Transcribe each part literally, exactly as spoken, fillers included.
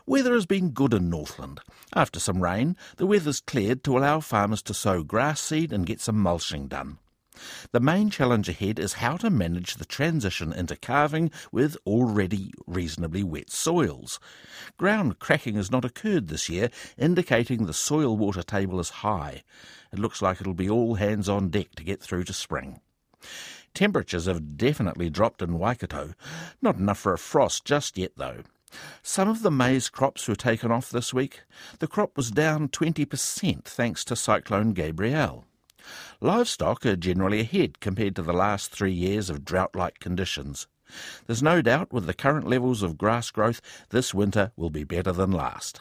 Weather has been good in Northland. After some rain, the weather's cleared to allow farmers to sow grass seed and get some mulching done. The main challenge ahead is how to manage the transition into calving with already reasonably wet soils. Ground cracking has not occurred this year, indicating the soil water table is high. It looks like it'll be all hands on deck to get through to spring. Temperatures have definitely dropped in Waikato. Not enough for a frost just yet, though. Some of the maize crops were taken off this week. The crop was down twenty percent thanks to Cyclone Gabrielle. Livestock are generally ahead compared to the last three years of drought-like conditions. There's no doubt with the current levels of grass growth, this winter will be better than last.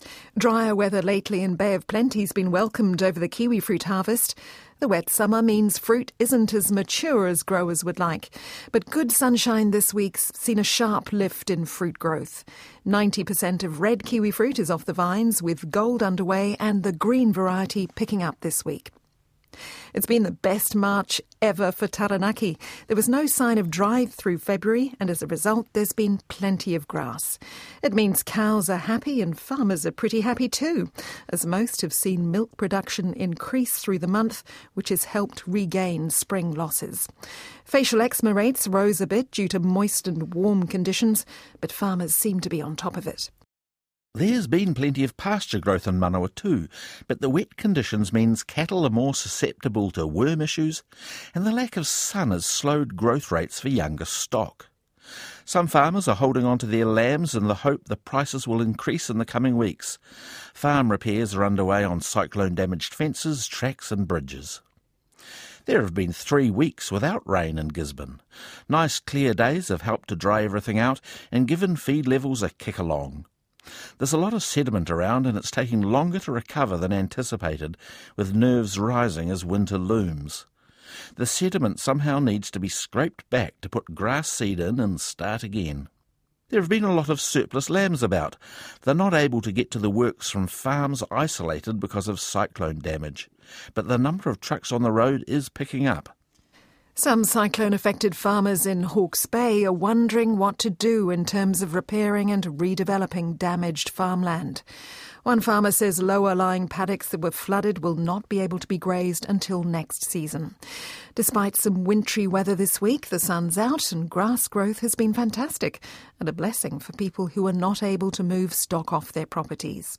Drier weather lately in Bay of Plenty has been welcomed over the kiwi fruit harvest. The wet summer means fruit isn't as mature as growers would like. But good sunshine this week's seen a sharp lift in fruit growth. ninety percent of red kiwi fruit is off the vines, with gold underway and the green variety picking up this week. It's been the best March ever for Taranaki. There was no sign of drought through February, and as a result there's been plenty of grass. It means cows are happy and farmers are pretty happy too, as most have seen milk production increase through the month, which has helped regain spring losses. Facial eczema rates rose a bit due to moist and warm conditions, but farmers seem to be on top of it. There's been plenty of pasture growth in Manawa too, but the wet conditions means cattle are more susceptible to worm issues, and the lack of sun has slowed growth rates for younger stock. Some farmers are holding on to their lambs in the hope the prices will increase in the coming weeks. Farm repairs are underway on cyclone-damaged fences, tracks and bridges. There have been three weeks without rain in Gisborne. Nice clear days have helped to dry everything out and given feed levels a kick along. There's a lot of sediment around and it's taking longer to recover than anticipated, with nerves rising as winter looms. The sediment somehow needs to be scraped back to put grass seed in and start again. There have been a lot of surplus lambs about. They're not able to get to the works from farms isolated because of cyclone damage, but the number of trucks on the road is picking up. Some cyclone-affected farmers in Hawke's Bay are wondering what to do in terms of repairing and redeveloping damaged farmland. One farmer says lower-lying paddocks that were flooded will not be able to be grazed until next season. Despite some wintry weather this week, the sun's out and grass growth has been fantastic, and a blessing for people who are not able to move stock off their properties.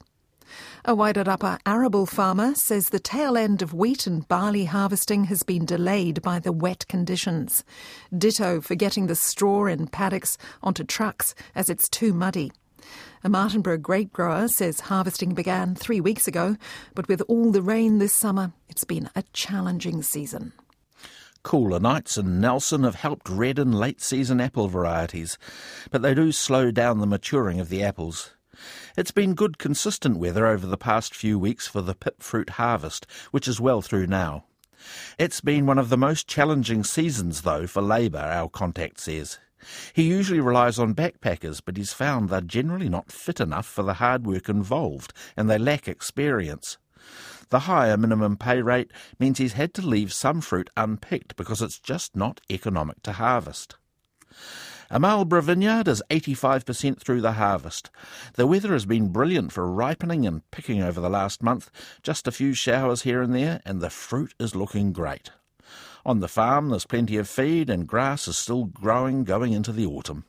A Wairarapa arable farmer says the tail end of wheat and barley harvesting has been delayed by the wet conditions. Ditto for getting the straw in paddocks onto trucks as it's too muddy. A Martinborough grape grower says harvesting began three weeks ago, but with all the rain this summer, it's been a challenging season. Cooler nights in Nelson have helped redden late-season apple varieties, but they do slow down the maturing of the apples. It's been good consistent weather over the past few weeks for the pip fruit harvest, which is well through now. It's been one of the most challenging seasons, though, for labour, our contact says. He usually relies on backpackers, but he's found they're generally not fit enough for the hard work involved, and they lack experience. The higher minimum pay rate means he's had to leave some fruit unpicked because it's just not economic to harvest. A Marlborough vineyard is eighty-five percent through the harvest. The weather has been brilliant for ripening and picking over the last month, just a few showers here and there, and the fruit is looking great. On the farm there's plenty of feed and grass is still growing going into the autumn.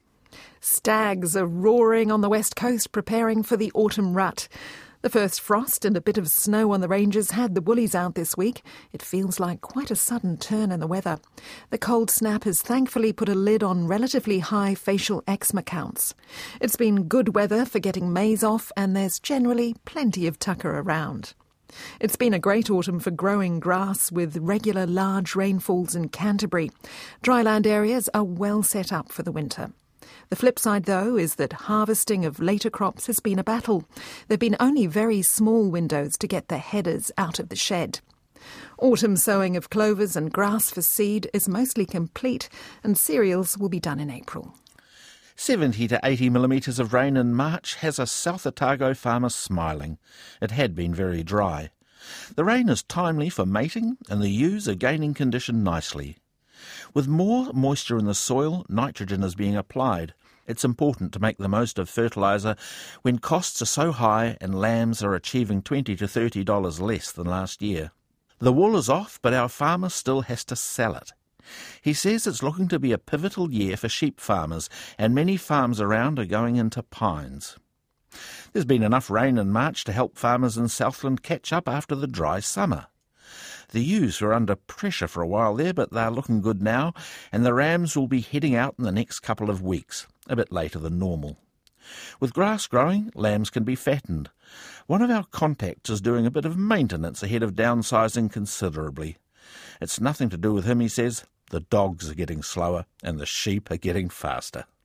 Stags are roaring on the west coast preparing for the autumn rut. The first frost and a bit of snow on the ranges had the woolies out this week. It feels like quite a sudden turn in the weather. The cold snap has thankfully put a lid on relatively high facial eczema counts. It's been good weather for getting maize off, and there's generally plenty of tucker around. It's been a great autumn for growing grass, with regular large rainfalls in Canterbury. Dryland areas are well set up for the winter. The flip side, though, is that harvesting of later crops has been a battle. There have been only very small windows to get the headers out of the shed. Autumn sowing of clovers and grass for seed is mostly complete, and cereals will be done in April. seventy to eighty millimetres of rain in March has a South Otago farmer smiling. It had been very dry. The rain is timely for mating, and the ewes are gaining condition nicely. With more moisture in the soil, nitrogen is being applied. It's important to make the most of fertiliser when costs are so high and lambs are achieving twenty to thirty dollars less than last year. The wool is off, but our farmer still has to sell it. He says it's looking to be a pivotal year for sheep farmers, and many farms around are going into pines. There's been enough rain in March to help farmers in Southland catch up after the dry summer. The ewes were under pressure for a while there, but they're looking good now, and the rams will be heading out in the next couple of weeks, a bit later than normal. With grass growing, lambs can be fattened. One of our contacts is doing a bit of maintenance ahead of downsizing considerably. It's nothing to do with him, he says. The dogs are getting slower and the sheep are getting faster.